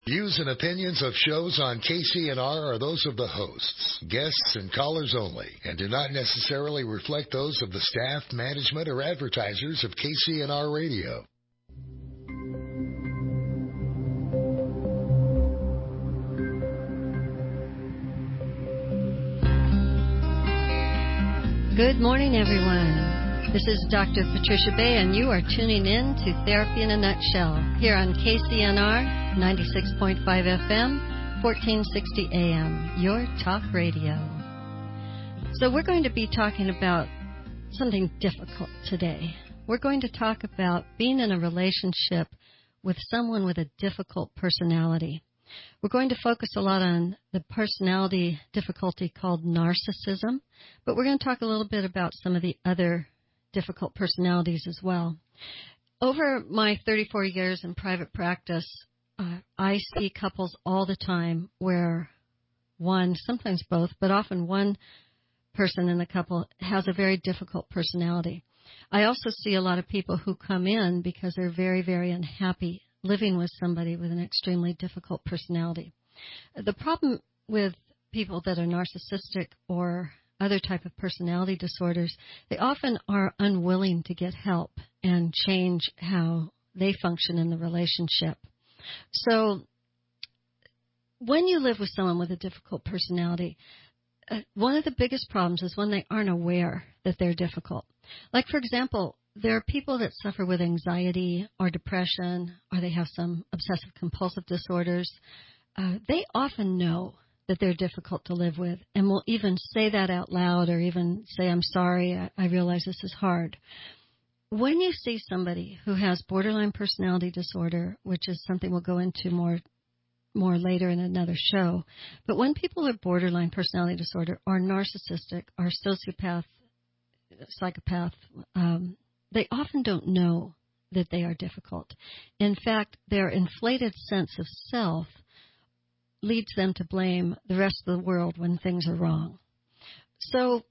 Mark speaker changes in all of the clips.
Speaker 1: Views and opinions of shows on KCNR are those of the hosts, guests, and callers only, and do not necessarily reflect those of the staff, management, or advertisers of KCNR Radio.
Speaker 2: Good morning, everyone. This is Dr. Patricia Bay, and you are tuning in to Therapy in a Nutshell here on KCNR 96.5 FM, 1460 AM, your talk radio. So we're going to be talking about something difficult today. We're going to talk about being in a relationship with someone with a difficult personality. We're going to focus a lot on the personality difficulty called narcissism, but we're going to talk a little bit about some of the other difficult personalities as well. Over my 34 years in private practice, I see couples all the time where one, sometimes both, but often one person in the couple has a very difficult personality. I also see a lot of people who come in because they're very, very unhappy living with somebody with an extremely difficult personality. The problem with people that are narcissistic or other type of personality disorders, they often are unwilling to get help and change how they function in the relationship. So when you live with someone with a difficult personality, one of the biggest problems is when they aren't aware that they're difficult. Like, for example, there are people that suffer with anxiety or depression, or they have some obsessive-compulsive disorders. They often know that they're difficult to live with and will even say that out loud or even say, I'm sorry, I realize this is hard. When you see somebody who has borderline personality disorder, which is something we'll go into more later in another show, but when people are borderline personality disorder or narcissistic or sociopath, psychopath, they often don't know that they are difficult. In fact, their inflated sense of self leads them to blame the rest of the world when things are wrong. So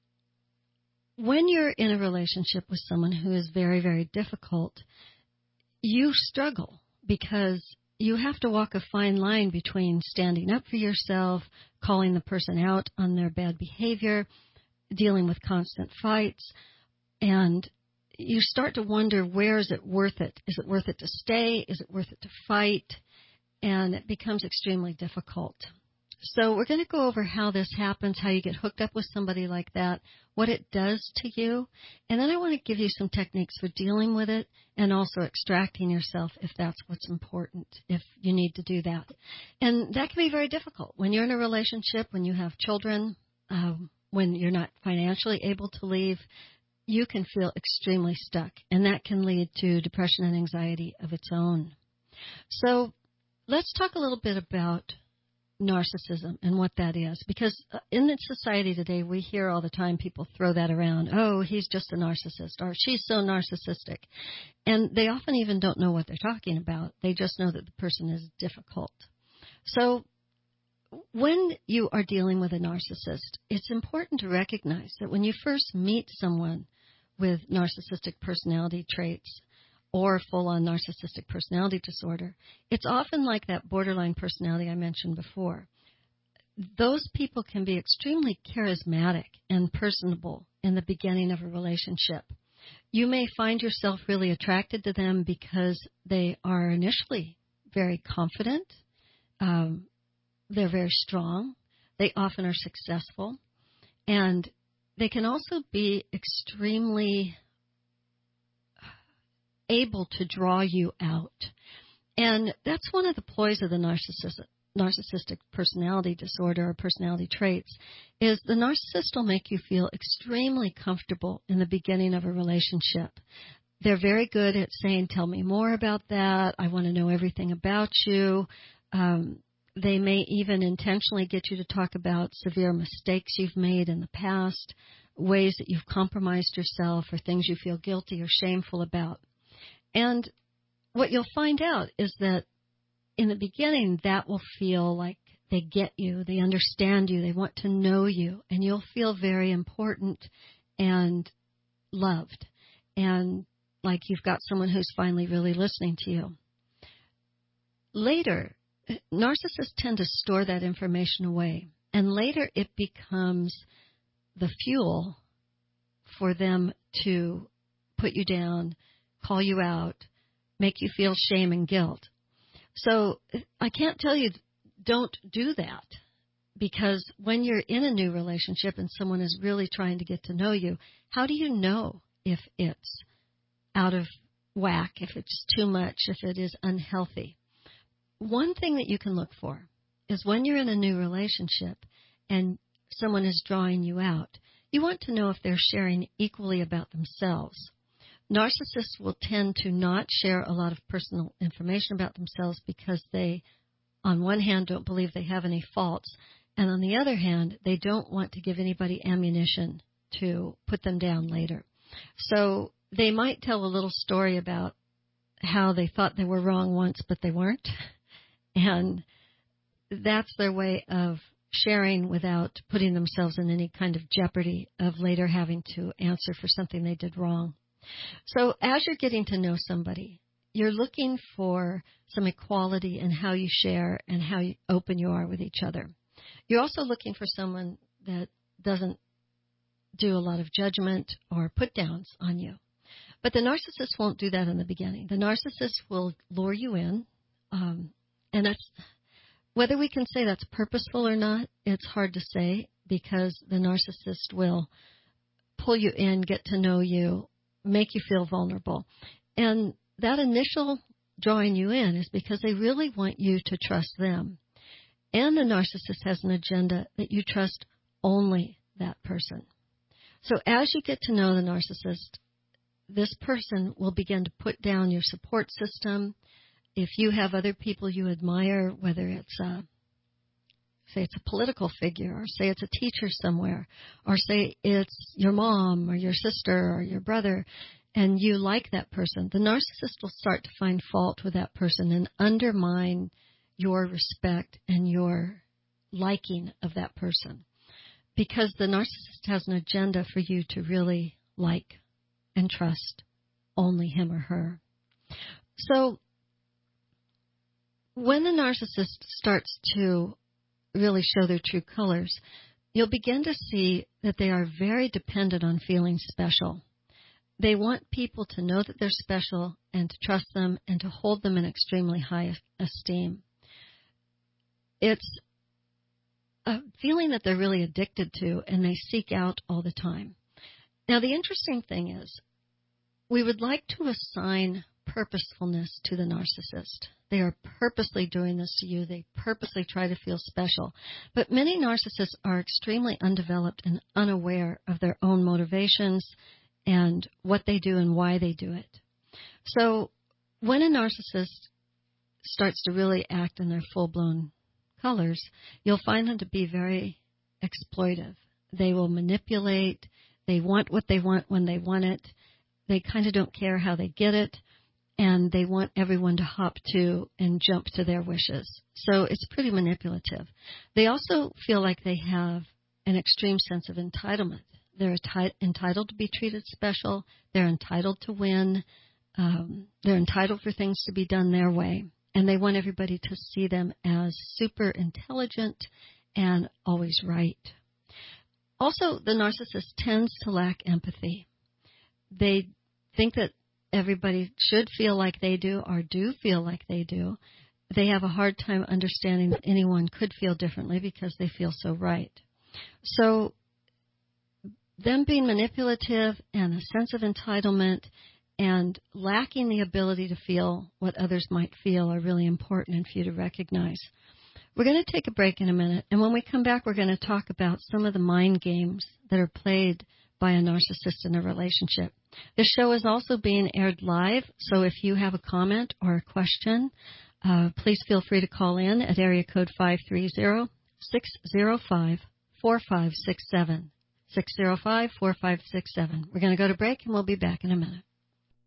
Speaker 2: when you're in a relationship with someone who is very, very difficult, you struggle because you have to walk a fine line between standing up for yourself, calling the person out on their bad behavior, dealing with constant fights, and you start to wonder, where is it worth it? Is it worth it to stay? Is it worth it to fight? And it becomes extremely difficult. So we're going to go over how this happens, how you get hooked up with somebody like that, what it does to you, and then I want to give you some techniques for dealing with it and also extracting yourself if that's what's important, if you need to do that. And that can be very difficult. When you're in a relationship, when you have children, when you're not financially able to leave, you can feel extremely stuck, and that can lead to depression and anxiety of its own. So let's talk a little bit about narcissism and what that is, because in the society today, we hear all the time people throw that around. Oh, he's just a narcissist, or she's so narcissistic. And they often even don't know what they're talking about. They just know that the person is difficult. So when you are dealing with a narcissist, it's important to recognize that when you first meet someone with narcissistic personality traits or full-on narcissistic personality disorder, it's often like that borderline personality I mentioned before. Those people can be extremely charismatic and personable in the beginning of a relationship. You may find yourself really attracted to them because they are initially very confident, they're very strong, they often are successful, and they can also be extremely able to draw you out. And that's one of the ploys of the narcissistic personality disorder or personality traits, is the narcissist will make you feel extremely comfortable in the beginning of a relationship. They're very good at saying, tell me more about that. I want to know everything about you. They may even intentionally get you to talk about severe mistakes you've made in the past, ways that you've compromised yourself, or things you feel guilty or shameful about. And what you'll find out is that in the beginning, that will feel like they get you, they understand you, they want to know you, and you'll feel very important and loved, and like you've got someone who's finally really listening to you. Later, narcissists tend to store that information away, and later it becomes the fuel for them to put you down, call you out, make you feel shame and guilt. So I can't tell you don't do that, because when you're in a new relationship and someone is really trying to get to know you, how do you know if it's out of whack, if it's too much, if it is unhealthy? One thing that you can look for is when you're in a new relationship and someone is drawing you out, you want to know if they're sharing equally about themselves. Narcissists will tend to not share a lot of personal information about themselves because they, on one hand, don't believe they have any faults, and on the other hand, they don't want to give anybody ammunition to put them down later. So they might tell a little story about how they thought they were wrong once, but they weren't. And that's their way of sharing without putting themselves in any kind of jeopardy of later having to answer for something they did wrong. So as you're getting to know somebody, you're looking for some equality in how you share and how open you are with each other. You're also looking for someone that doesn't do a lot of judgment or put downs on you. But the narcissist won't do that in the beginning. The narcissist will lure you in, and that's, whether we can say that's purposeful or not, it's hard to say, because the narcissist will pull you in, get to know you, make you feel vulnerable. And that initial drawing you in is because they really want you to trust them. And the narcissist has an agenda that you trust only that person. So as you get to know the narcissist, this person will begin to put down your support system. If you have other people you admire, whether it's say it's a political figure, or say it's a teacher somewhere, or say it's your mom or your sister or your brother, and you like that person, the narcissist will start to find fault with that person and undermine your respect and your liking of that person, because the narcissist has an agenda for you to really like and trust only him or her. So when the narcissist starts to really show their true colors, you'll begin to see that they are very dependent on feeling special. They want people to know that they're special and to trust them and to hold them in extremely high esteem. It's a feeling that they're really addicted to, and they seek out all the time. Now, the interesting thing is, we would like to assign purposefulness to the narcissist. They are purposely doing this to you. They purposely try to feel special. But many narcissists are extremely undeveloped and unaware of their own motivations and what they do and why they do it. So when a narcissist starts to really act in their full-blown colors, you'll find them to be very exploitive. They will manipulate. They want what they want when they want it. They kind of don't care how they get it, and they want everyone to hop to and jump to their wishes. So it's pretty manipulative. They also feel like they have an extreme sense of entitlement. They're entitled to be treated special. They're entitled to win. They're entitled for things to be done their way. And they want everybody to see them as super intelligent and always right. Also, the narcissist tends to lack empathy. They think that everybody should feel like they do or do feel like they do. They have a hard time understanding that anyone could feel differently because they feel so right. So them being manipulative and a sense of entitlement and lacking the ability to feel what others might feel are really important for you to recognize. We're going to take a break in a minute, and when we come back, we're going to talk about some of the mind games that are played by a narcissist in a relationship. This show is also being aired live, so if you have a comment or a question, please feel free to call in at area code 530-605-4567. 605-4567. We're going to go to break, and we'll be back in a minute.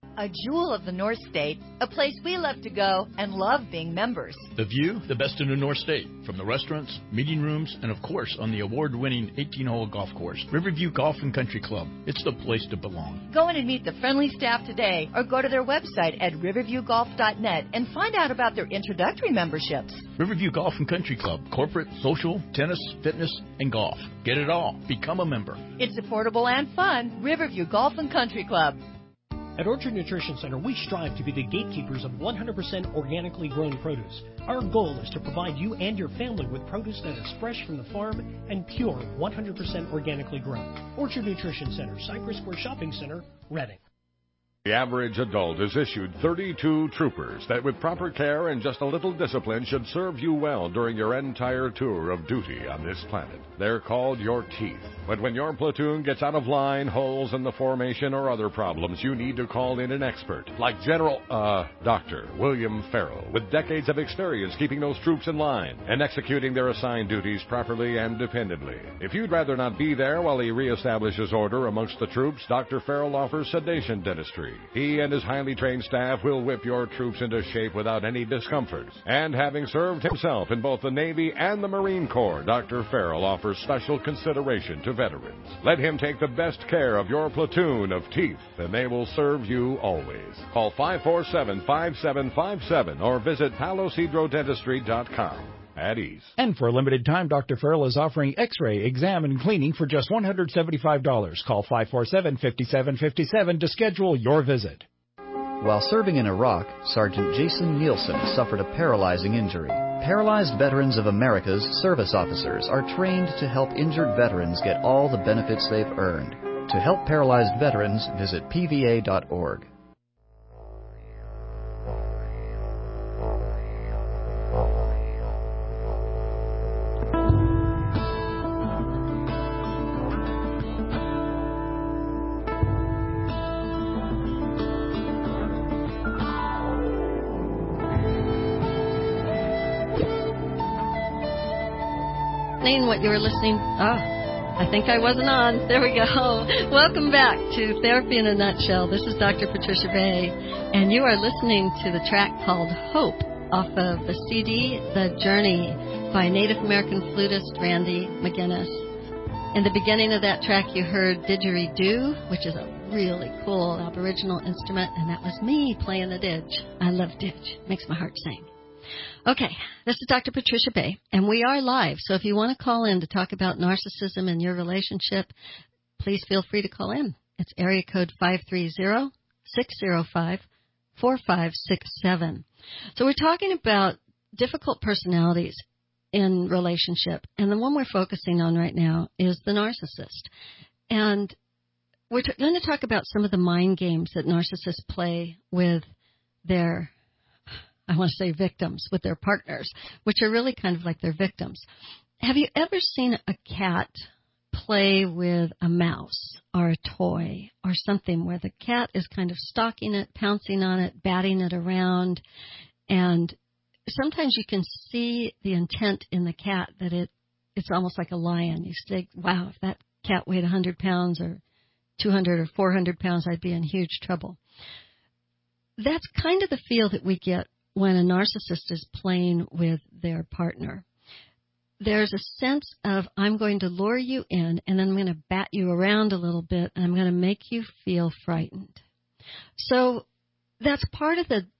Speaker 3: A jewel of the North State, a place we love to go and love being members.
Speaker 4: The view, the best in the North State, from the restaurants, meeting rooms, and of course on the award-winning 18-hole golf course, Riverview Golf and Country Club. It's the place to belong.
Speaker 3: Go in and meet the friendly staff today or go to their website at riverviewgolf.net and find out about their introductory memberships.
Speaker 4: Riverview Golf and Country Club, corporate, social, tennis, fitness, and golf. Get it all. Become a member.
Speaker 3: It's affordable and fun. Riverview Golf and Country Club.
Speaker 5: At Orchard Nutrition Center, we strive to be the gatekeepers of 100% organically grown produce. Our goal is to provide you and your family with produce that is fresh from the farm and pure 100% organically grown. Orchard Nutrition Center, Cypress Square Shopping Center, Reading.
Speaker 6: The average adult is issued 32 troopers that with proper care and just a little discipline should serve you well during your entire tour of duty on this planet. They're called your teeth. But when your platoon gets out of line, holes in the formation, or other problems, you need to call in an expert like Dr. William Farrell, with decades of experience keeping those troops in line and executing their assigned duties properly and dependably. If you'd rather not be there while he reestablishes order amongst the troops, Dr. Farrell offers sedation dentistry. He and his highly trained staff will whip your troops into shape without any discomfort. And having served himself in both the Navy and the Marine Corps, Dr. Farrell offers special consideration to veterans. Let him take the best care of your platoon of teeth, and they will serve you always. Call 547-5757 or visit palosidrodentistry.com. At ease.
Speaker 7: And for a limited time, Dr. Farrell is offering x-ray, exam, and cleaning for just $175. Call 547-5757 to schedule your visit.
Speaker 8: While serving in Iraq, Sergeant Jason Nielsen suffered a paralyzing injury. Paralyzed Veterans of America's service officers are trained to help injured veterans get all the benefits they've earned. To help paralyzed veterans, visit pva.org.
Speaker 2: What you were listening. I think I wasn't on. There we go. Welcome back to Therapy in a Nutshell. This is Dr. Patricia Bay, and you are listening to the track called Hope off of the CD The Journey by Native American flutist Randy McGinnis. In the beginning of that track, you heard Didgeridoo, which is a really cool Aboriginal instrument, and that was me playing the didge. I love didge. Makes my heart sing. Okay, this is Dr. Patricia Bay, and we are live, so if you want to call in to talk about narcissism in your relationship, please feel free to call in. It's area code 530-605-4567. So we're talking about difficult personalities in relationship, and the one we're focusing on right now is the narcissist. And we're going to talk about some of the mind games that narcissists play with their victims, with their partners, which are really kind of like their victims. Have you ever seen a cat play with a mouse or a toy or something where the cat is kind of stalking it, pouncing on it, batting it around, and sometimes you can see the intent in the cat that it's almost like a lion. You think, wow, if that cat weighed 100 pounds or 200 or 400 pounds, I'd be in huge trouble. That's kind of the feel that we get when a narcissist is playing with their partner. There's a sense of, I'm going to lure you in, and then I'm going to bat you around a little bit, and I'm going to make you feel frightened. So that's part of the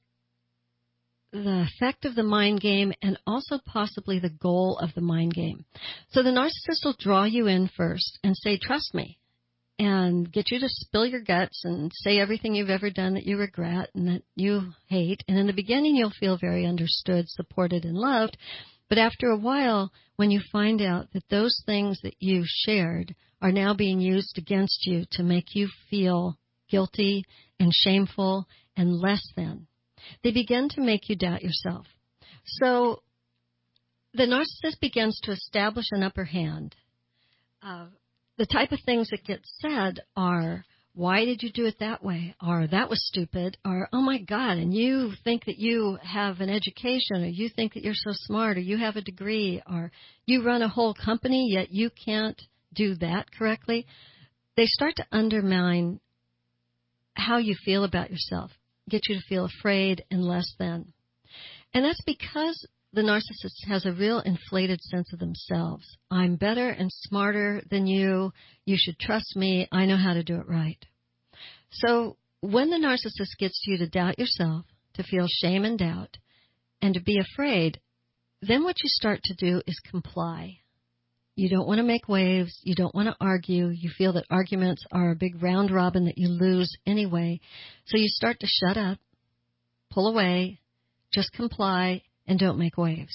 Speaker 2: effect of the mind game, and also possibly the goal of the mind game. So the narcissist will draw you in first and say, trust me, and get you to spill your guts and say everything you've ever done that you regret and that you hate. And in the beginning, you'll feel very understood, supported, and loved. But after a while, when you find out that those things that you shared are now being used against you to make you feel guilty and shameful and less than, they begin to make you doubt yourself. So the narcissist begins to establish an upper hand. The type of things that get said are, why did you do it that way? Or that was stupid. Or, oh my God, and you think that you have an education, or you think that you're so smart, or you have a degree, or you run a whole company, yet you can't do that correctly. They start to undermine how you feel about yourself, get you to feel afraid and less than. And that's because the narcissist has a real inflated sense of themselves. I'm better and smarter than you. You should trust me. I know how to do it right. So when the narcissist gets you to doubt yourself, to feel shame and doubt, and to be afraid, then what you start to do is comply. You don't want to make waves. You don't want to argue. You feel that arguments are a big round robin that you lose anyway. So you start to shut up, pull away, just comply, and don't make waves.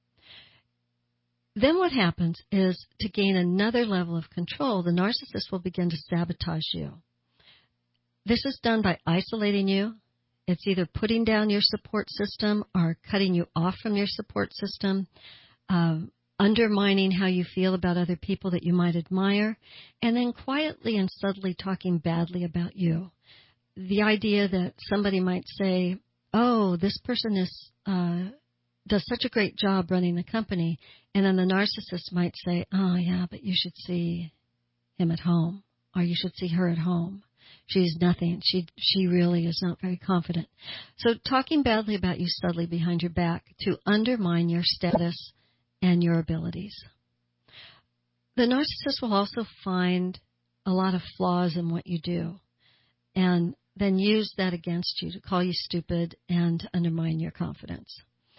Speaker 2: Then what happens is, to gain another level of control, the narcissist will begin to sabotage you. This is done by isolating you. It's either putting down your support system or cutting you off from your support system, undermining how you feel about other people that you might admire, and then quietly and subtly talking badly about you. The idea that somebody might say, oh, this person does such a great job running the company, and then the narcissist might say, oh, yeah, but you should see him at home, or you should see her at home. She's nothing. She really is not very confident. So talking badly about you subtly behind your back to undermine your status and your abilities. The narcissist will also find a lot of flaws in what you do and then use that against you to call you stupid and to undermine your confidence.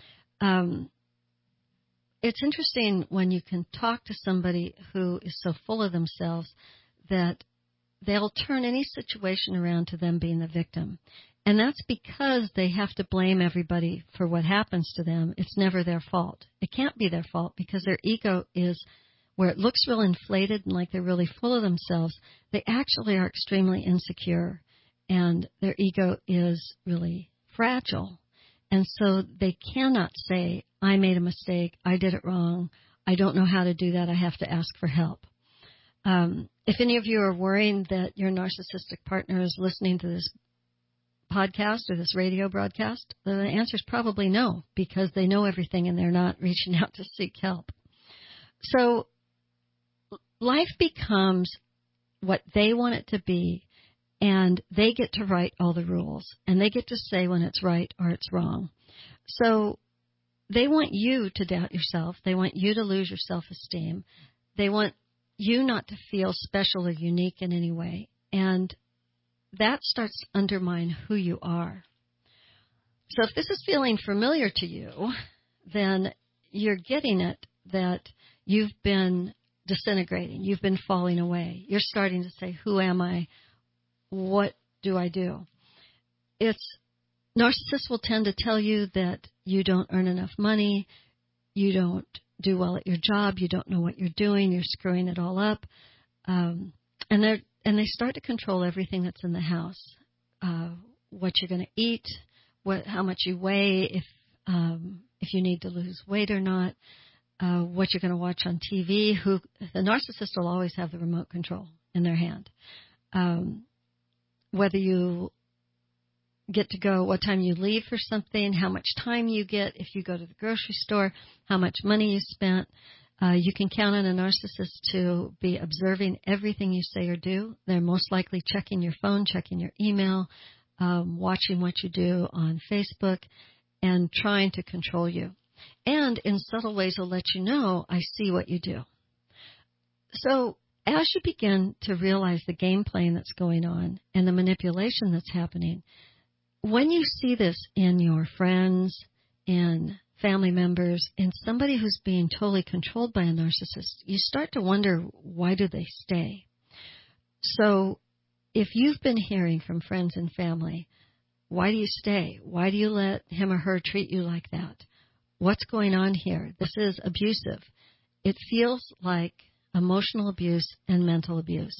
Speaker 2: It's interesting when you can talk to somebody who is so full of themselves that they'll turn any situation around to them being the victim. And that's because they have to blame everybody for what happens to them. It's never their fault. It can't be their fault because their ego is, where it looks real inflated and like they're really full of themselves, they actually are extremely insecure. And their ego is really fragile. And so they cannot say, I made a mistake, I did it wrong, I don't know how to do that, I have to ask for help. If any of you are worrying that your narcissistic partner is listening to this podcast or this radio broadcast, the answer is probably no, because they know everything and they're not reaching out to seek help. So life becomes what they want it to be, and they get to write all the rules, and they get to say when it's right or it's wrong. So they want you to doubt yourself. They want you to lose your self-esteem. They want you not to feel special or unique in any way. And that starts to undermine who you are. So if this is feeling familiar to you, then you're getting it that you've been disintegrating. You've been falling away. You're starting to say, who am I? What do I do? Narcissists will tend to tell you that you don't earn enough money, you don't do well at your job, you don't know what you're doing, you're screwing it all up, and they start to control everything that's in the house, what you're going to eat, how much you weigh, if you need to lose weight or not, what you're going to watch on TV. The narcissist will always have the remote control in their hand. Whether you get to go, what time you leave for something, how much time you get if you go to the grocery store, how much money you spent. You can count on a narcissist to be observing everything you say or do. They're most likely checking your phone, checking your email, watching what you do on Facebook, and trying to control you. And in subtle ways, they'll let you know, I see what you do. So as you begin to realize the game playing that's going on and the manipulation that's happening, when you see this in your friends, in family members, in somebody who's being totally controlled by a narcissist, you start to wonder, why do they stay? So if you've been hearing from friends and family, why do you stay? Why do you let him or her treat you like that? What's going on here? This is abusive. It feels like emotional abuse and mental abuse.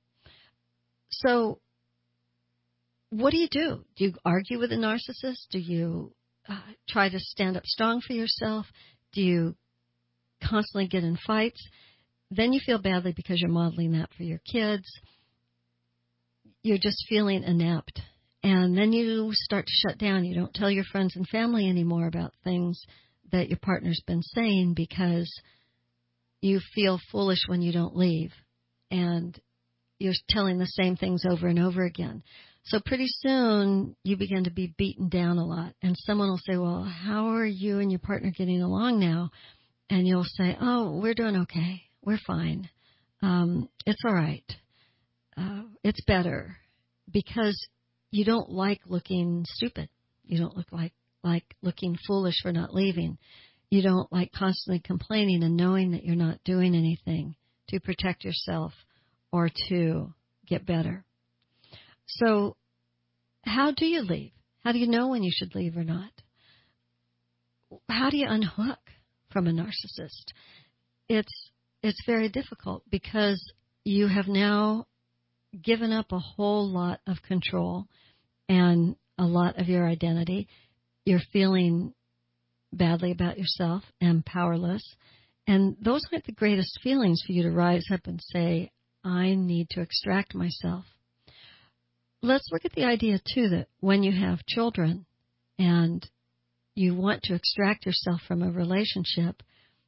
Speaker 2: So what do you do? Do you argue with a narcissist? Do you try to stand up strong for yourself? Do you constantly get in fights? Then you feel badly because you're modeling that for your kids. You're just feeling inept. And then you start to shut down. You don't tell your friends and family anymore about things that your partner's been saying because you feel foolish when you don't leave. And you're telling the same things over and over again. So pretty soon you begin to be beaten down a lot. And someone will say, well, how are you and your partner getting along now? And you'll say, oh, we're doing okay. We're fine. It's all right. It's better. Because you don't like looking stupid. You don't look like looking foolish for not leaving. You don't like constantly complaining and knowing that you're not doing anything to protect yourself or to get better. So how do you leave? How do you know when you should leave or not? How do you unhook from a narcissist? It's very difficult because you have now given up a whole lot of control and a lot of your identity. You're feeling badly about yourself and powerless. And those aren't the greatest feelings for you to rise up and say, I need to extract myself. Let's look at the idea, too, that when you have children and you want to extract yourself from a relationship,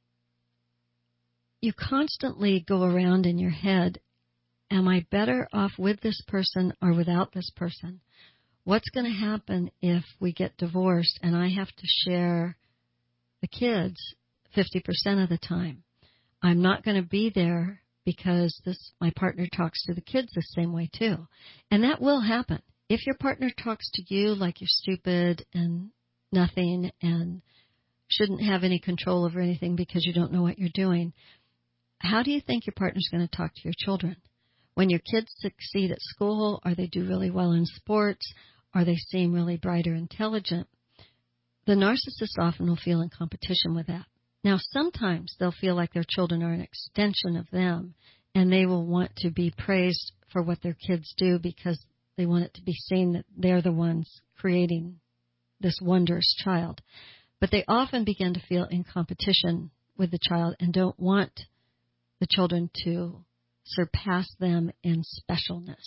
Speaker 2: you constantly go around in your head, am I better off with this person or without this person? What's going to happen if we get divorced and I have to share the kids 50% of the time? I'm not going to be there because my partner talks to the kids the same way too. And that will happen. If your partner talks to you like you're stupid and nothing and shouldn't have any control over anything because you don't know what you're doing, how do you think your partner's going to talk to your children? When your kids succeed at school, or they do really well in sports, or they seem really bright or intelligent, the narcissist often will feel in competition with that. Now, sometimes they'll feel like their children are an extension of them, and they will want to be praised for what their kids do because they want it to be seen that they're the ones creating this wondrous child. But they often begin to feel in competition with the child and don't want the children to surpass them in specialness.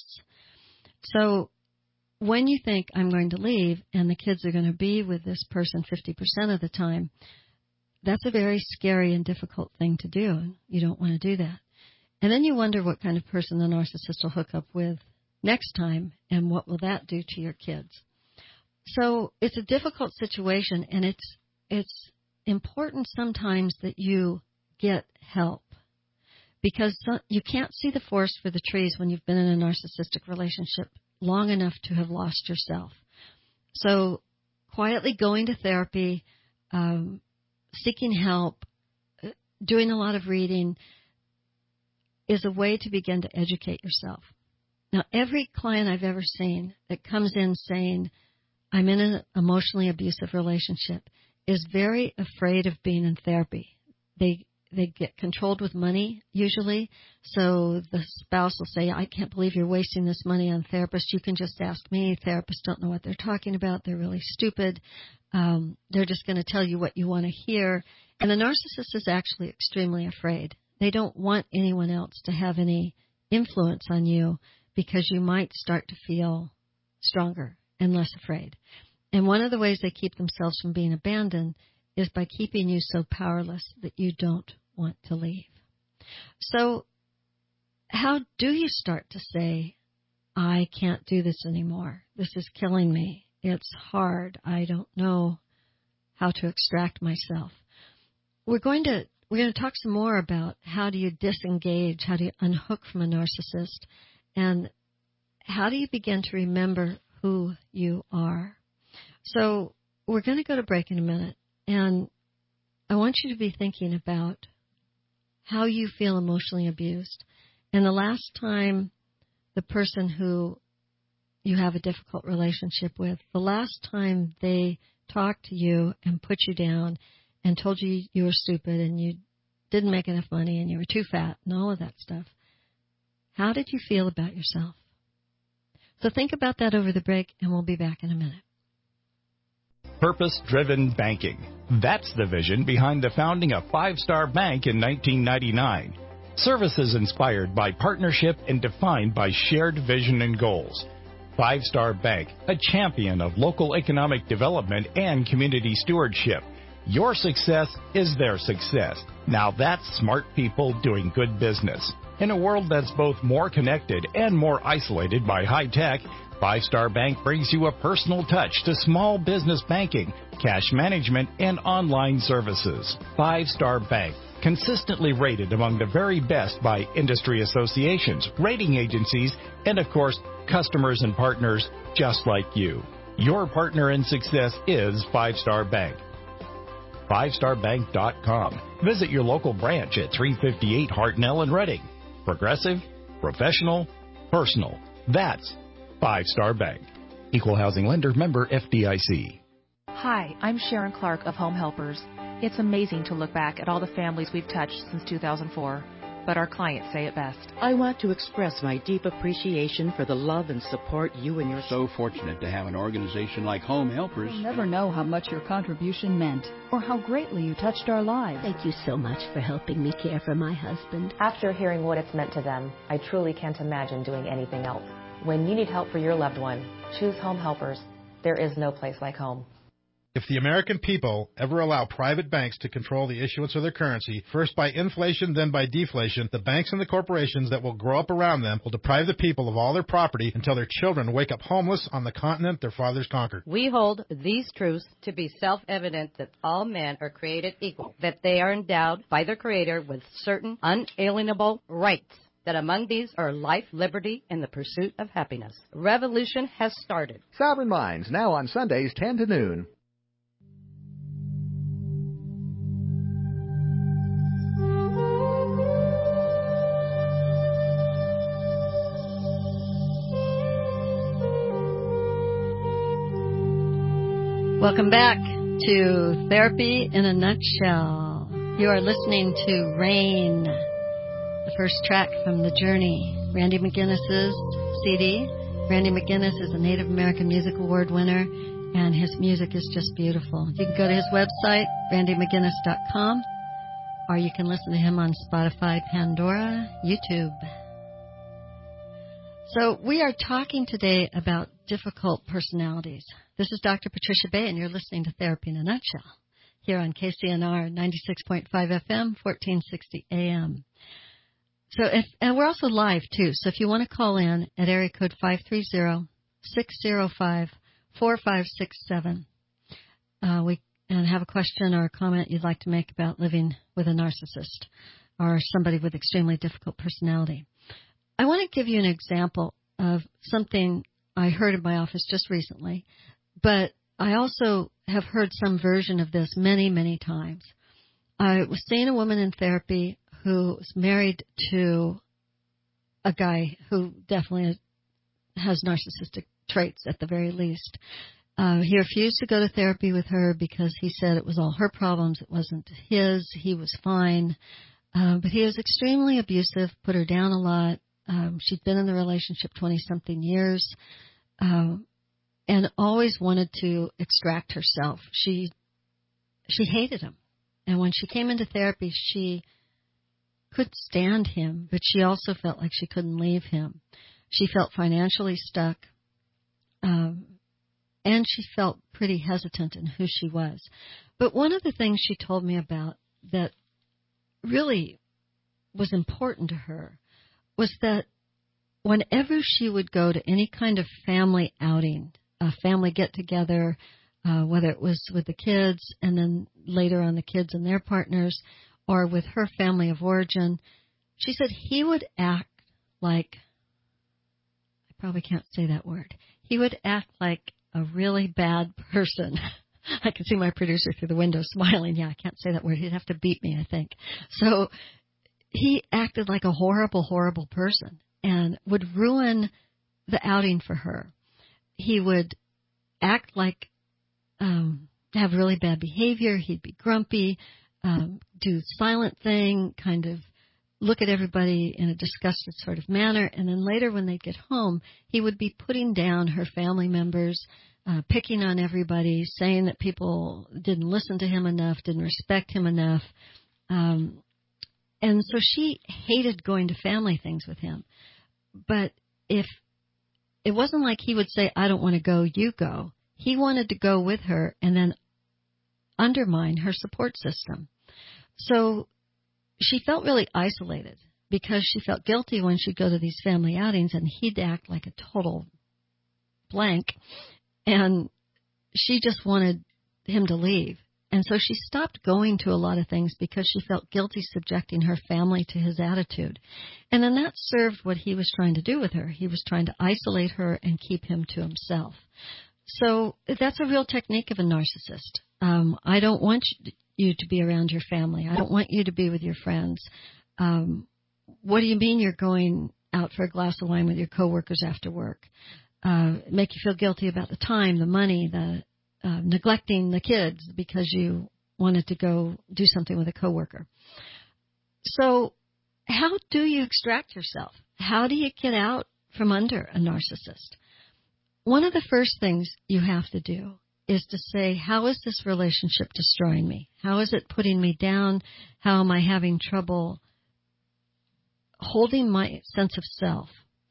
Speaker 2: So when you think, I'm going to leave, and the kids are going to be with this person 50% of the time, that's a very scary and difficult thing to do. You don't want to do that. And then you wonder what kind of person the narcissist will hook up with next time, and what will that do to your kids. So it's a difficult situation, and it's important sometimes that you get help, because you can't see the forest for the trees when you've been in a narcissistic relationship long enough to have lost yourself. So quietly going to therapy, seeking help, doing a lot of reading is a way to begin to educate yourself. Now, every client I've ever seen that comes in saying, I'm in an emotionally abusive relationship, is very afraid of being in therapy. They get controlled with money, usually. So the spouse will say, I can't believe you're wasting this money on therapists. You can just ask me. Therapists don't know what they're talking about. They're really stupid. They're just going to tell you what you want to hear. And the narcissist is actually extremely afraid. They don't want anyone else to have any influence on you because you might start to feel stronger and less afraid. And one of the ways they keep themselves from being abandoned is by keeping you so powerless that you don't want to leave. So how do you start to say, I can't do this anymore. This is killing me. It's hard. I don't know how to extract myself. We're going to talk some more about how do you disengage, how do you unhook from a narcissist, and how do you begin to remember who you are. So we're going to go to break in a minute, and I want you to be thinking about how you feel emotionally abused. And the last time the person who you have a difficult relationship with, the last time they talked to you and put you down and told you you were stupid and you didn't make enough money and you were too fat and all of that stuff, how did you feel about yourself? So think about that over the break, and we'll be back in a minute.
Speaker 7: Purpose-driven banking. That's the vision behind the founding of Five Star Bank in 1999. Services inspired by partnership and defined by shared vision and goals. Five Star Bank, a champion of local economic development and community stewardship. Your success is their success. Now that's smart people doing good business. In a world that's both more connected and more isolated by high tech, Five Star Bank brings you a personal touch to small business banking, cash management, and online services. Five Star Bank, consistently rated among the very best by industry associations, rating agencies, and of course, customers and partners just like you. Your partner in success is Five Star Bank. FiveStarBank.com. Visit your local branch at 358 Hartnell in Reading. Progressive, professional, personal. That's Five Star Bank. Equal housing lender, member FDIC.
Speaker 9: Hi, I'm Sharon Clark of Home Helpers. It's amazing to look back at all the families we've touched since 2004, but our clients say it best.
Speaker 10: I want to express my deep appreciation for the love and support you and your...
Speaker 11: So fortunate to have an organization like Home Helpers.
Speaker 12: You'll never know how much your contribution meant or how greatly you touched our lives.
Speaker 13: Thank you so much for helping me care for my husband.
Speaker 14: After hearing what it's meant to them, I truly can't imagine doing anything else. When you need help for your loved one, choose Home Helpers. There is no place like home.
Speaker 15: If the American people ever allow private banks to control the issuance of their currency, first by inflation, then by deflation, the banks and the corporations that will grow up around them will deprive the people of all their property until their children wake up homeless on the continent their fathers conquered.
Speaker 16: We hold these truths to be self-evident that all men are created equal, that they are endowed by their Creator with certain unalienable rights, that among these are life, liberty, and the pursuit of happiness. Revolution has started.
Speaker 17: Sovereign Minds, now on Sundays 10 to noon.
Speaker 2: Welcome back to Therapy in a Nutshell. You are listening to Rain, the first track from The Journey, Randy McGinnis's CD. Randy McGinnis is a Native American Music Award winner, and his music is just beautiful. You can go to his website, randymcginnis.com, or you can listen to him on Spotify, Pandora, YouTube. So we are talking today about difficult personalities. This is Dr. Patricia Bay, and you're listening to Therapy in a Nutshell here on KCNR 96.5 FM, 1460 AM. So, and we're also live, too. So if you want to call in at area code 530-605-4567, and have a question or a comment you'd like to make about living with a narcissist or somebody with extremely difficult personality. I want to give you an example of something I heard in my office just recently, but I also have heard some version of this many, many times. I was seeing a woman in therapy who was married to a guy who definitely has narcissistic traits at the very least. He refused to go to therapy with her because he said it was all her problems. It wasn't his. He was fine. But he was extremely abusive, put her down a lot. She'd been in the relationship 20-something years, and always wanted to extract herself. She hated him. And when she came into therapy, she could stand him, but she also felt like she couldn't leave him. She felt financially stuck, and she felt pretty hesitant in who she was. But one of the things she told me about that really was important to her was that whenever she would go to any kind of family outing, a family get-together, whether it was with the kids and then later on the kids and their partners, or with her family of origin, she said he would act like, I probably can't say that word, he would act like a really bad person. I can see my producer through the window smiling. Yeah, I can't say that word. He'd have to beat me, I think. So he acted like a horrible, horrible person and would ruin the outing for her. He would act like, have really bad behavior. He'd be grumpy, do silent thing, kind of look at everybody in a disgusted sort of manner. And then later when they'd get home, he would be putting down her family members, picking on everybody, saying that people didn't listen to him enough, didn't respect him enough. And so she hated going to family things with him. But if it wasn't like he would say, I don't want to go, you go. He wanted to go with her and then undermine her support system. So she felt really isolated because she felt guilty when she'd go to these family outings and he'd act like a total blank. And she just wanted him to leave. And so she stopped going to a lot of things because she felt guilty subjecting her family to his attitude. And then that served what he was trying to do with her. He was trying to isolate her and keep him to himself. So that's a real technique of a narcissist. I don't want you to be around your family. I don't want you to be with your friends. What do you mean you're going out for a glass of wine with your coworkers after work? Make you feel guilty about the time, the money, the neglecting the kids because you wanted to go do something with a coworker. So how do you extract yourself? How do you get out from under a narcissist? One of the first things you have to do is to say, how is this relationship destroying me? How is it putting me down? How am I having trouble holding my sense of self?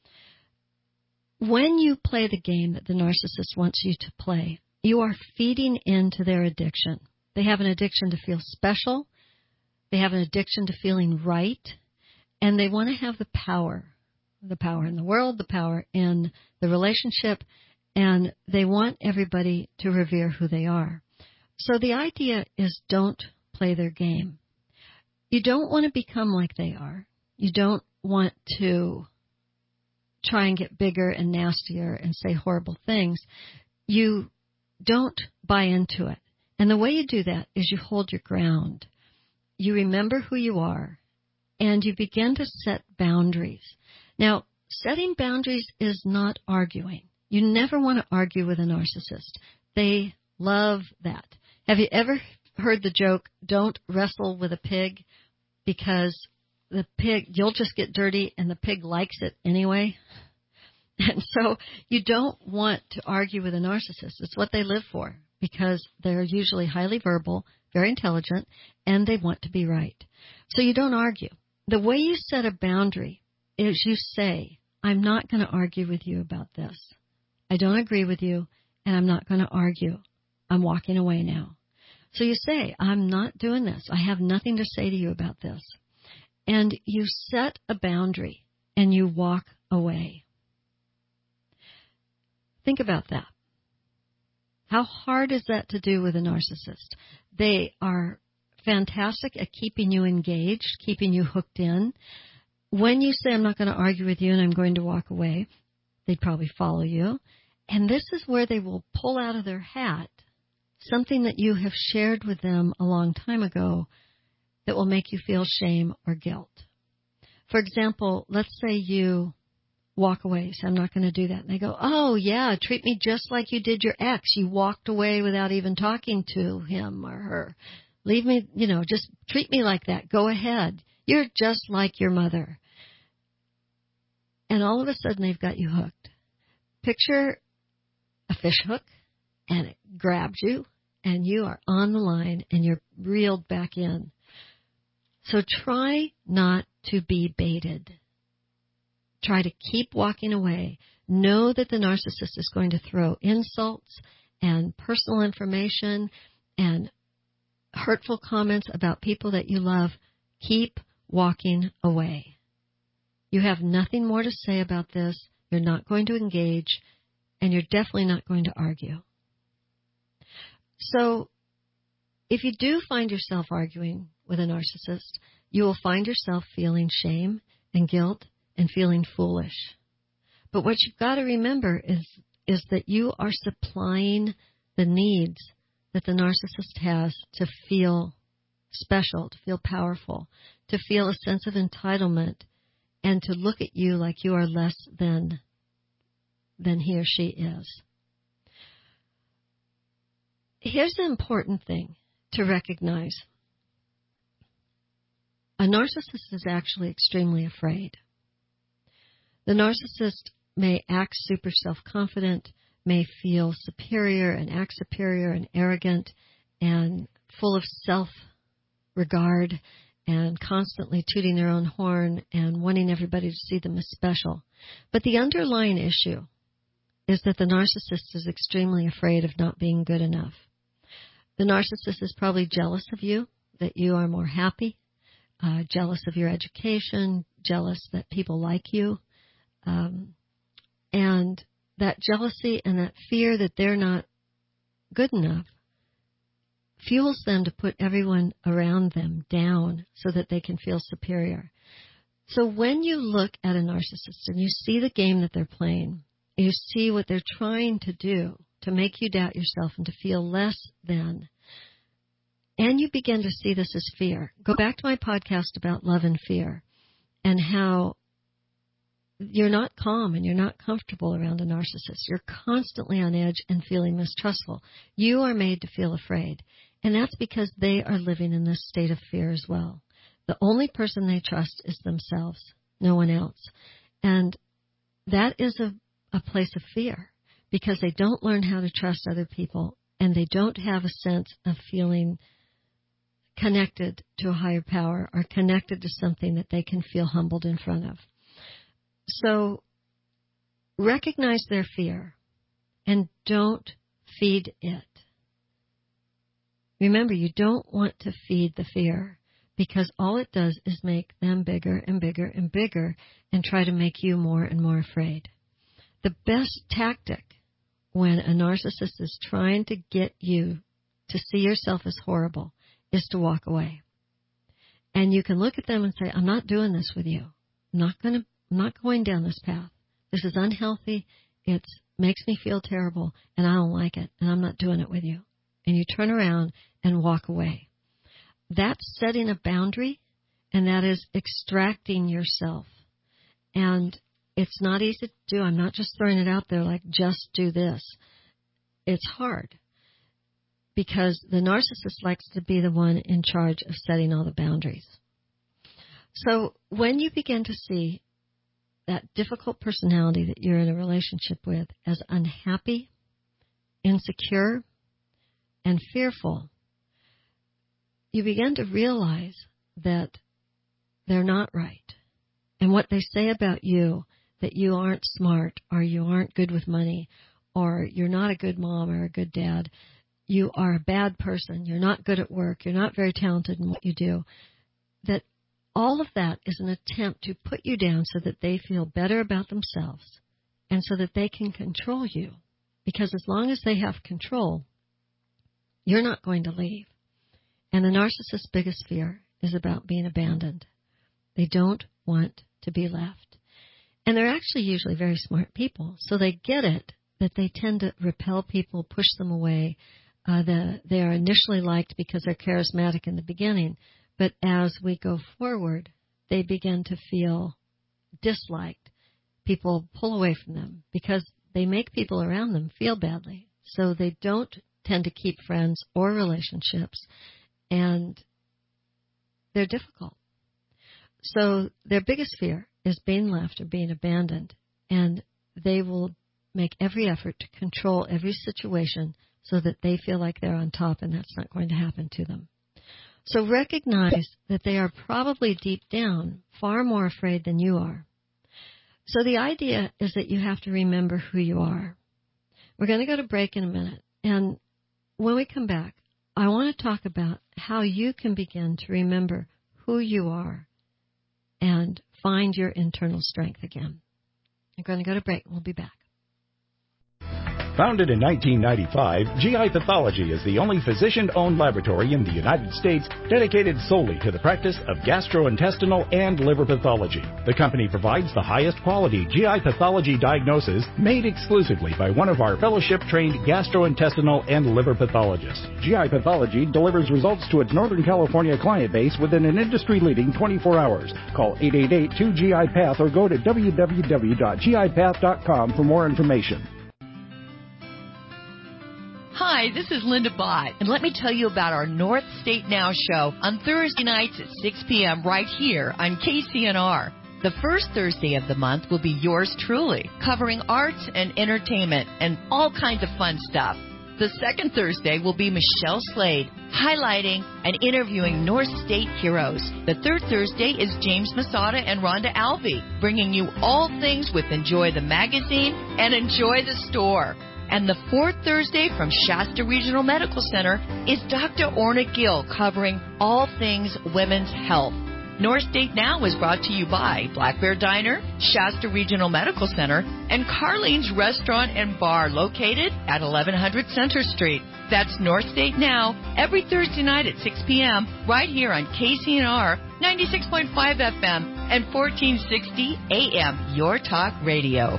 Speaker 2: When you play the game that the narcissist wants you to play, you are feeding into their addiction. They have an addiction to feel special. They have an addiction to feeling right. And they want to have the power in the world, the power in the relationship, and they want everybody to revere who they are. So the idea is don't play their game. You don't want to become like they are. You don't want to try and get bigger and nastier and say horrible things. You don't buy into it. And the way you do that is you hold your ground. You remember who you are, and you begin to set boundaries. Now, setting boundaries is not arguing. You never want to argue with a narcissist. They love that. Have you ever heard the joke, don't wrestle with a pig because the pig, you'll just get dirty and the pig likes it anyway? And so you don't want to argue with a narcissist. It's what they live for because they're usually highly verbal, very intelligent, and they want to be right. So you don't argue. The way you set a boundary is you say, I'm not going to argue with you about this. I don't agree with you, and I'm not going to argue. I'm walking away now. So you say, I'm not doing this. I have nothing to say to you about this. And you set a boundary, and you walk away. Think about that. How hard is that to do with a narcissist? They are fantastic at keeping you engaged, keeping you hooked in. When you say, I'm not going to argue with you and I'm going to walk away, they'd probably follow you. And this is where they will pull out of their hat something that you have shared with them a long time ago that will make you feel shame or guilt. For example, let's say you walk away. So I'm not going to do that. And they go, oh, yeah, treat me just like you did your ex. You walked away without even talking to him or her. Leave me, just treat me like that. Go ahead. You're just like your mother. And all of a sudden they've got you hooked. Picture a fish hook and it grabs you and you are on the line and you're reeled back in. So try not to be baited. Try to keep walking away. Know that the narcissist is going to throw insults and personal information and hurtful comments about people that you love. Keep walking away. You have nothing more to say about this. You're not going to engage, and you're definitely not going to argue. So if you do find yourself arguing with a narcissist, you will find yourself feeling shame and guilt and feeling foolish. But what you've got to remember is that you are supplying the needs that the narcissist has to feel special, to feel powerful, to feel a sense of entitlement, and to look at you like you are less than he or she is. Here's the important thing to recognize. A narcissist is actually extremely afraid. The narcissist may act super self-confident, may feel superior and act superior and arrogant and full of self-regard and constantly tooting their own horn and wanting everybody to see them as special. But the underlying issue is that the narcissist is extremely afraid of not being good enough. The narcissist is probably jealous of you, that you are more happy, jealous of your education, jealous that people like you. And that jealousy and that fear that they're not good enough fuels them to put everyone around them down so that they can feel superior. So when you look at a narcissist and you see the game that they're playing, you see what they're trying to do to make you doubt yourself and to feel less than, and you begin to see this as fear. Go back to my podcast about love and fear and how you're not calm and you're not comfortable around a narcissist. You're constantly on edge and feeling mistrustful. You are made to feel afraid, and that's because they are living in this state of fear as well. The only person they trust is themselves, no one else. And that is a place of fear because they don't learn how to trust other people and they don't have a sense of feeling connected to a higher power or connected to something that they can feel humbled in front of. So recognize their fear and don't feed it. Remember, you don't want to feed the fear because all it does is make them bigger and bigger and bigger and try to make you more and more afraid. The best tactic when a narcissist is trying to get you to see yourself as horrible is to walk away. And you can look at them and say, I'm not doing this with you. I'm not going down this path. This is unhealthy. It makes me feel terrible, and I don't like it, and I'm not doing it with you. And you turn around and walk away. That's setting a boundary, and that is extracting yourself. And it's not easy to do. I'm not just throwing it out there like, just do this. It's hard because the narcissist likes to be the one in charge of setting all the boundaries. So when you begin to see that difficult personality that you're in a relationship with as unhappy, insecure, and fearful, you begin to realize that they're not right. And what they say about you, that you aren't smart, or you aren't good with money, or you're not a good mom or a good dad, you are a bad person, you're not good at work, you're not very talented in what you do, that all of that is an attempt to put you down so that they feel better about themselves and so that they can control you. Because as long as they have control, you're not going to leave. And the narcissist's biggest fear is about being abandoned. They don't want to be left. And they're actually usually very smart people, so they get it that they tend to repel people, push them away. They are initially liked because they're charismatic in the beginning, but as we go forward, they begin to feel disliked. People pull away from them because they make people around them feel badly, so they don't tend to keep friends or relationships, and they're difficult. So their biggest fear is being left or being abandoned, and they will make every effort to control every situation so that they feel like they're on top, and that's not going to happen to them. So recognize that they are probably deep down far more afraid than you are. So the idea is that you have to remember who you are. We're going to go to break in a minute, and when we come back, I want to talk about how you can begin to remember who you are and find your internal strength again. We're going to go to break. We'll be back.
Speaker 7: Founded in 1995, GI Pathology is the only physician-owned laboratory in the United States dedicated solely to the practice of gastrointestinal and liver pathology. The company provides the highest quality GI pathology diagnosis made exclusively by one of our fellowship-trained gastrointestinal and liver pathologists.
Speaker 18: GI Pathology delivers results to its Northern California client base within an industry-leading 24 hours. Call 888-2GI-PATH or go to www.gipath.com for more information.
Speaker 3: Hi, this is Linda Bott, and let me tell you about our North State Now show on Thursday nights at 6 p.m. right here on KCNR. The first Thursday of the month will be yours truly, covering arts and entertainment and all kinds of fun stuff. The second Thursday will be Michelle Slade, highlighting and interviewing North State heroes. The third Thursday is James Masada and Rhonda Albee, bringing you all things with Enjoy the Magazine and Enjoy the Store. And the fourth Thursday from Shasta Regional Medical Center is Dr. Orna Gill, covering all things women's health. North State Now is brought to you by Black Bear Diner, Shasta Regional Medical Center, and Carlene's Restaurant and Bar located at 1100 Center Street. That's North State Now every Thursday night at 6 p.m. right here on KCNR 96.5 FM and 1460 AM, Your Talk Radio.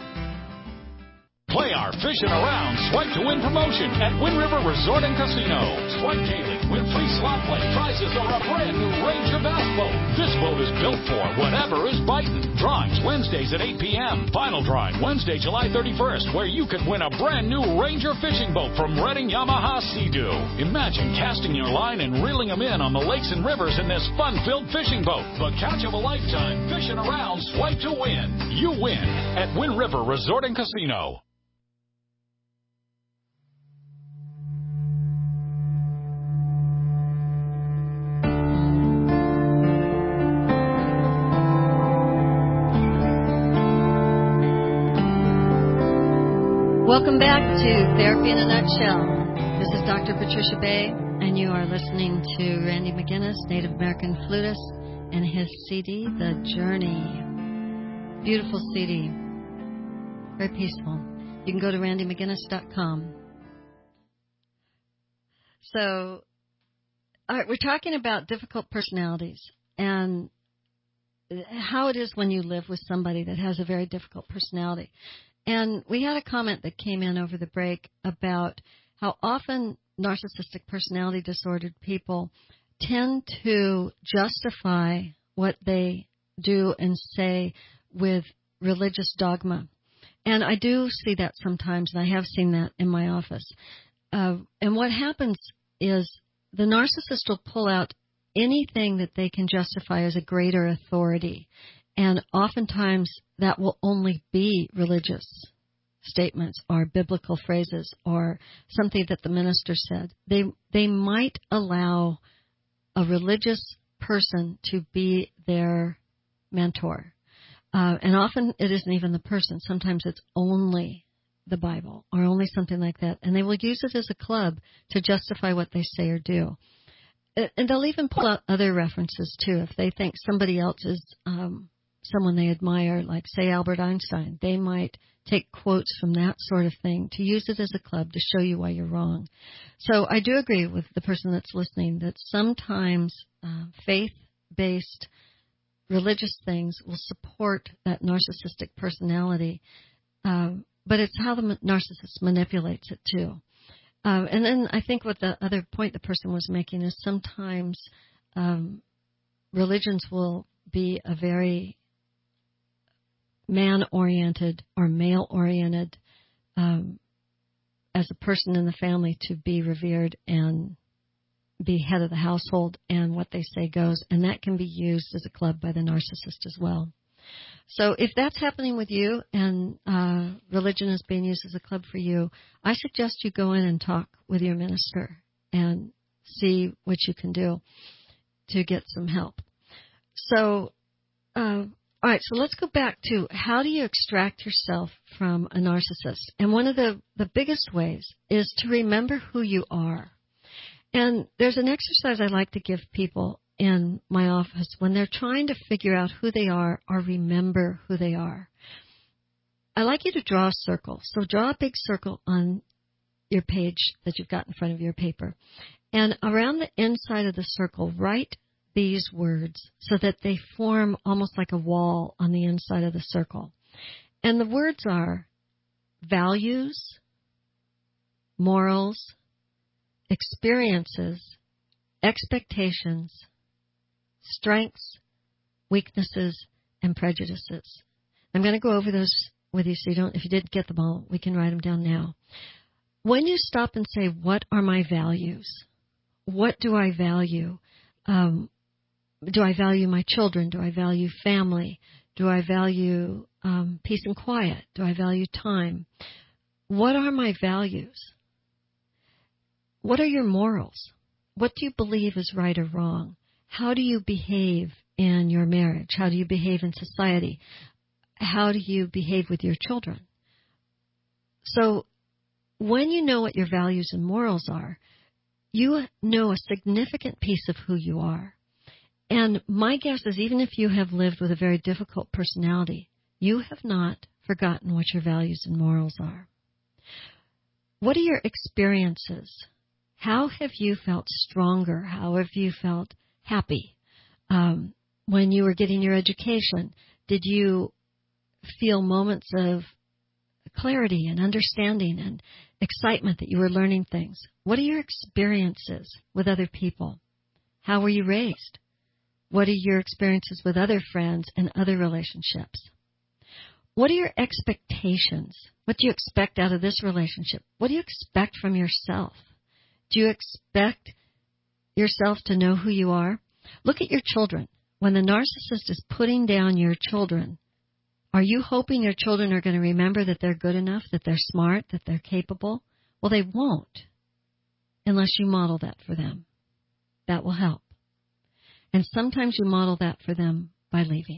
Speaker 19: Play our Fishing Around Swipe to Win promotion at Wind River Resort and Casino. Swipe daily, win free slot play, prizes or a brand new Ranger bass boat. This boat is built for whatever is biting. Drawings Wednesdays at 8 p.m. Final drawing Wednesday, July 31st, where you could win a brand new Ranger fishing boat from Redding Yamaha Sea-Doo. Imagine casting your line and reeling them in on the lakes and rivers in this fun-filled fishing boat. The catch of a lifetime, Fishing Around Swipe to Win. You win at Wind River Resort and Casino.
Speaker 2: Welcome back to Therapy in a Nutshell. This is Dr. Patricia Bay, and you are listening to Randy McGinnis, Native American flutist, and his CD, The Journey. Beautiful CD. Very peaceful. You can go to randymcginnis.com. So, all right, we're talking about difficult personalities and how it is when you live with somebody that has a very difficult personality. And we had a comment that came in over the break about how often narcissistic personality disordered people tend to justify what they do and say with religious dogma. And I do see that sometimes, and I have seen that in my office. And what happens is the narcissist will pull out anything that they can justify as a greater authority. And oftentimes that will only be religious statements or biblical phrases or something that the minister said. They might allow a religious person to be their mentor. And often it isn't even the person. Sometimes it's only the Bible or only something like that. And they will use it as a club to justify what they say or do. And they'll even pull out other references, too. If they think somebody else is someone they admire, like, say, Albert Einstein, they might take quotes from that sort of thing to use it as a club to show you why you're wrong. So I do agree with the person that's listening that sometimes faith-based religious things will support that narcissistic personality, but it's how the narcissist manipulates it, too. And then I think what the other point the person was making is sometimes religions will be a very man-oriented or male-oriented as a person in the family to be revered and be head of the household, and what they say goes. And that can be used as a club by the narcissist as well. So if that's happening with you and religion is being used as a club for you, I suggest you go in and talk with your minister and see what you can do to get some help. So, all right, so let's go back to how do you extract yourself from a narcissist? And one of the biggest ways is to remember who you are. And there's an exercise I like to give people in my office when they're trying to figure out who they are or remember who they are. I like you to draw a circle. So draw a big circle on your page that you've got in front of your paper. And around the inside of the circle, write these words so that they form almost like a wall on the inside of the circle. And the words are values, morals, experiences, expectations, strengths, weaknesses, and prejudices. I'm going to go over those with you so you don't, if you didn't get them all, we can write them down now. When you stop and say, what are my values? What do I value? Do I value my children? Do I value family? Do I value peace and quiet? Do I value time? What are my values? What are your morals? What do you believe is right or wrong? How do you behave in your marriage? How do you behave in society? How do you behave with your children? So when you know what your values and morals are, you know a significant piece of who you are. And my guess is even if you have lived with a very difficult personality, you have not forgotten what your values and morals are. What are your experiences? How have you felt stronger? How have you felt happy? When you were getting your education, did you feel moments of clarity and understanding and excitement that you were learning things? What are your experiences with other people? How were you raised? What are your experiences with other friends and other relationships? What are your expectations? What do you expect out of this relationship? What do you expect from yourself? Do you expect yourself to know who you are? Look at your children. When the narcissist is putting down your children, are you hoping your children are going to remember that they're good enough, that they're smart, that they're capable? Well, they won't unless you model that for them. That will help. And sometimes you model that for them by leaving.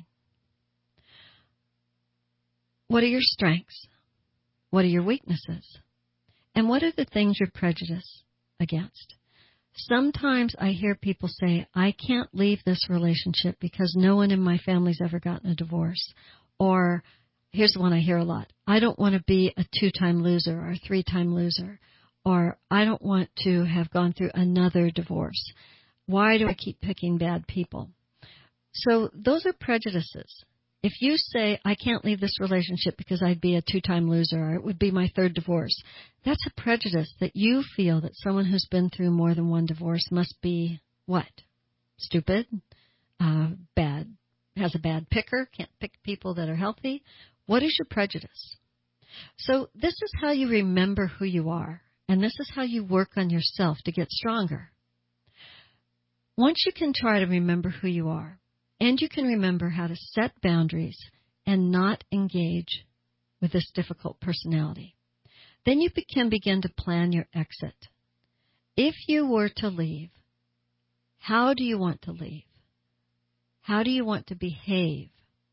Speaker 2: What are your strengths? What are your weaknesses? And what are the things you're prejudiced against? Sometimes I hear people say, I can't leave this relationship because no one in my family's ever gotten a divorce. Or, here's the one I hear a lot, I don't want to be a 2-time loser or a 3-time loser. Or, I don't want to have gone through another divorce. Why do I keep picking bad people? So those are prejudices. If you say, I can't leave this relationship because I'd be a 2-time loser or it would be my 3rd divorce, that's a prejudice that you feel that someone who's been through more than one divorce must be what? Stupid? Bad? Has a bad picker? Can't pick people that are healthy? What is your prejudice? So this is how you remember who you are, and this is how you work on yourself to get stronger. Once you can try to remember who you are, and you can remember how to set boundaries and not engage with this difficult personality, then you can begin to plan your exit. If you were to leave, how do you want to leave? How do you want to behave?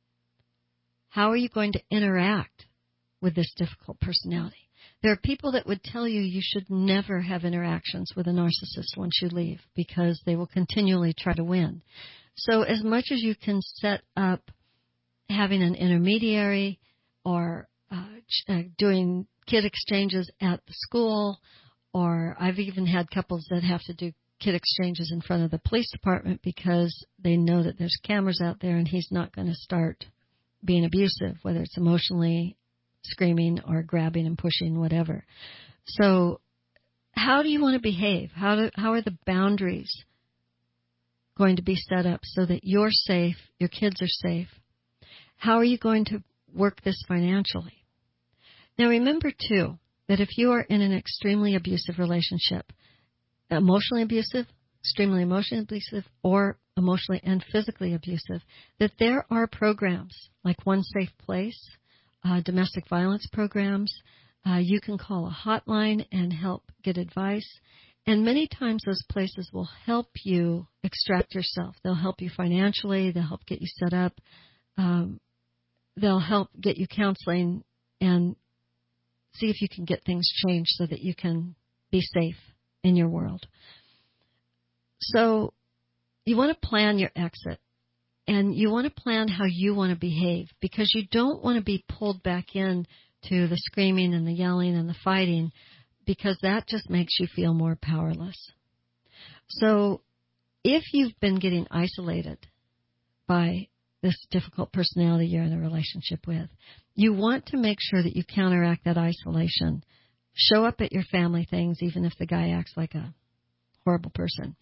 Speaker 2: How are you going to interact with this difficult personality? There are people that would tell you you should never have interactions with a narcissist once you leave because they will continually try to win. So as much as you can set up having an intermediary or doing kid exchanges at the school, or I've even had couples that have to do kid exchanges in front of the police department because they know that there's cameras out there and he's not going to start being abusive, whether it's emotionally, screaming or grabbing and pushing, whatever. So how do you want to behave? How are the boundaries going to be set up so that you're safe, your kids are safe? How are you going to work this financially? Now remember, too, that if you are in an extremely abusive relationship, emotionally abusive, extremely emotionally abusive, or emotionally and physically abusive, that there are programs like One Safe Place, domestic violence programs. You can call a hotline and help get advice. And many times those places will help you extract yourself. They'll help you financially. They'll help get you set up. They'll help get you counseling and see if you can get things changed so that you can be safe in your world. So you want to plan your exit. And you want to plan how you want to behave because you don't want to be pulled back in to the screaming and the yelling and the fighting because that just makes you feel more powerless. So if you've been getting isolated by this difficult personality you're in a relationship with, you want to make sure that you counteract that isolation. Show up at your family things even if the guy acts like a horrible person.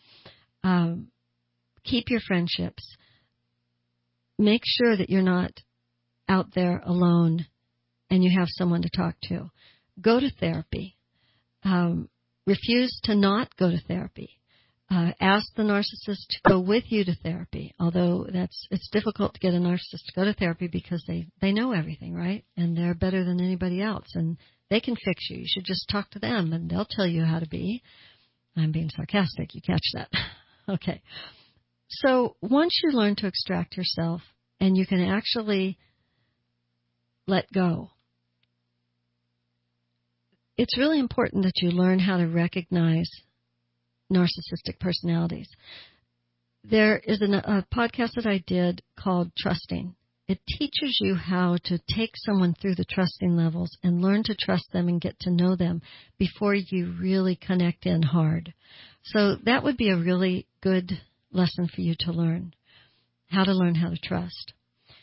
Speaker 2: Keep your friendships. Make sure that you're not out there alone and you have someone to talk to. Go to therapy. Refuse to not go to therapy. Ask the narcissist to go with you to therapy, although it's difficult to get a narcissist to go to therapy because they know everything, right? And they're better than anybody else, and they can fix you. You should just talk to them, and they'll tell you how to be. I'm being sarcastic. You catch that. Okay. So once you learn to extract yourself and you can actually let go, it's really important that you learn how to recognize narcissistic personalities. there is a podcast that I did called Trusting. It teaches you how to take someone through the trusting levels and learn to trust them and get to know them before you really connect in hard. So that would be a really good lesson for you to learn how to trust.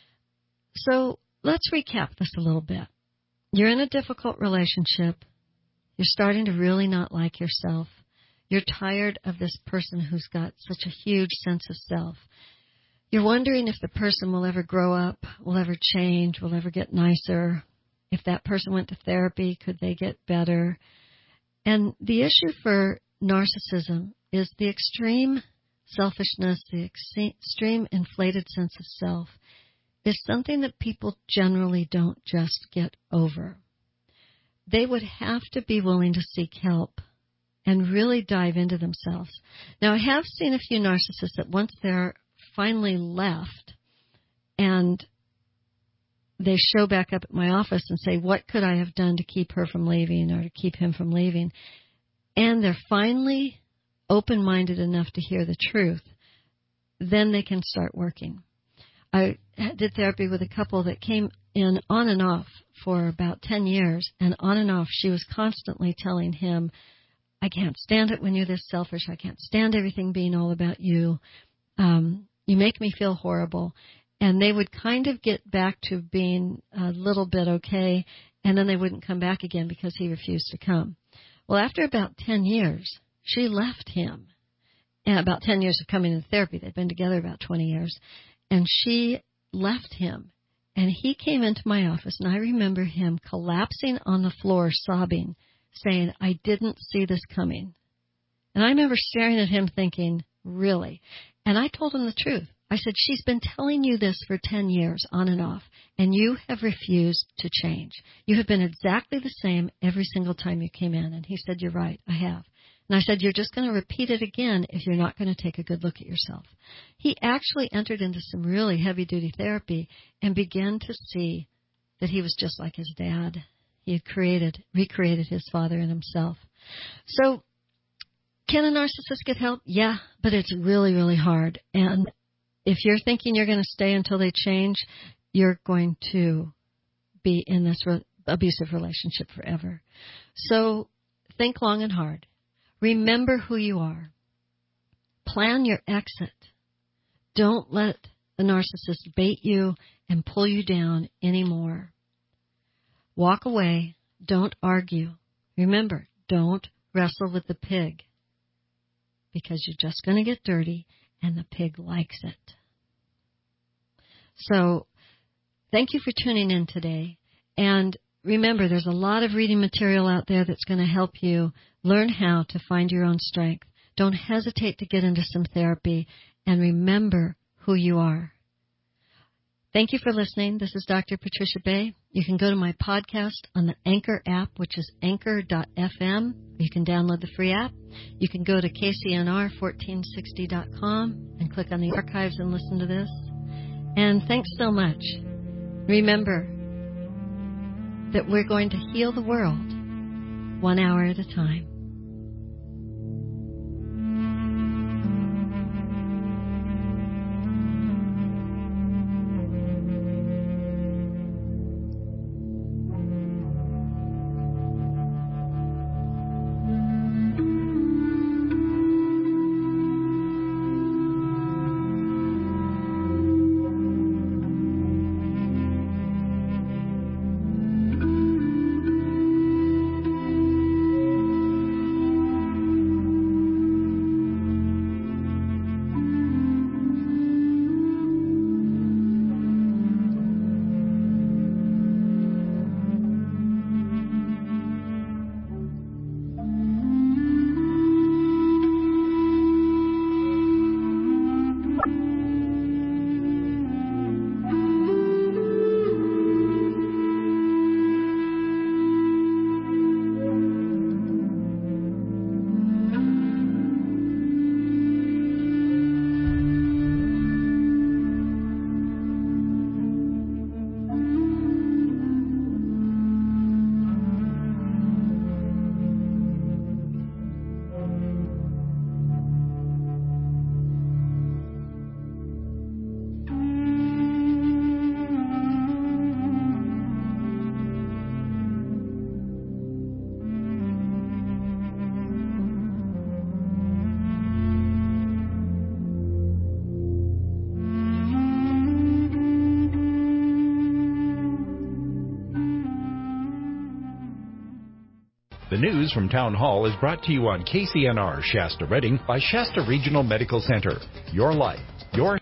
Speaker 2: So let's recap this a little bit. You're in a difficult relationship. You're starting to really not like yourself. You're tired of this person who's got such a huge sense of self. You're wondering if the person will ever grow up, will ever change, will ever get nicer. If that person went to therapy, could they get better? And the issue for narcissism is the extreme selfishness, the extreme inflated sense of self is something that people generally don't just get over. They would have to be willing to seek help and really dive into themselves. Now, I have seen a few narcissists that once they're finally left and they show back up at my office and say, what could I have done to keep her from leaving or to keep him from leaving? And they're finally open-minded enough to hear the truth, then they can start working. I did therapy with a couple that came in on and off for about 10 years, and on and off she was constantly telling him, I can't stand it when you're this selfish. I can't stand everything being all about you. You make me feel horrible. And they would kind of get back to being a little bit okay, and then they wouldn't come back again because he refused to come. Well, after about 10 years, she left him. And about 10 years of coming to therapy. They'd been together about 20 years. And she left him. And he came into my office, and I remember him collapsing on the floor, sobbing, saying, I didn't see this coming. And I remember staring at him thinking, really? And I told him the truth. I said, she's been telling you this for 10 years, on and off, and you have refused to change. You have been exactly the same every single time you came in. And he said, you're right, I have. And I said, you're just going to repeat it again if you're not going to take a good look at yourself. He actually entered into some really heavy-duty therapy and began to see that he was just like his dad. He had recreated his father in himself. So can a narcissist get help? Yeah, but it's really, really hard. And if you're thinking you're going to stay until they change, you're going to be in this abusive relationship forever. So think long and hard. Remember who you are. Plan your exit. Don't let the narcissist bait you and pull you down anymore. Walk away. Don't argue. Remember, don't wrestle with the pig because you're just going to get dirty and the pig likes it. So thank you for tuning in today. And remember, there's a lot of reading material out there that's going to help you learn how to find your own strength. Don't hesitate to get into some therapy and remember who you are. Thank you for listening. This is Dr. Patricia Bay. You can go to my podcast on the Anchor app, which is anchor.fm. You can download the free app. You can go to kcnr1460.com and click on the archives and listen to this. And thanks so much. Remember that we're going to heal the world 1 hour at a time.
Speaker 7: The news from Town Hall is brought to you on KCNR Shasta Redding by Shasta Regional Medical Center. Your life, your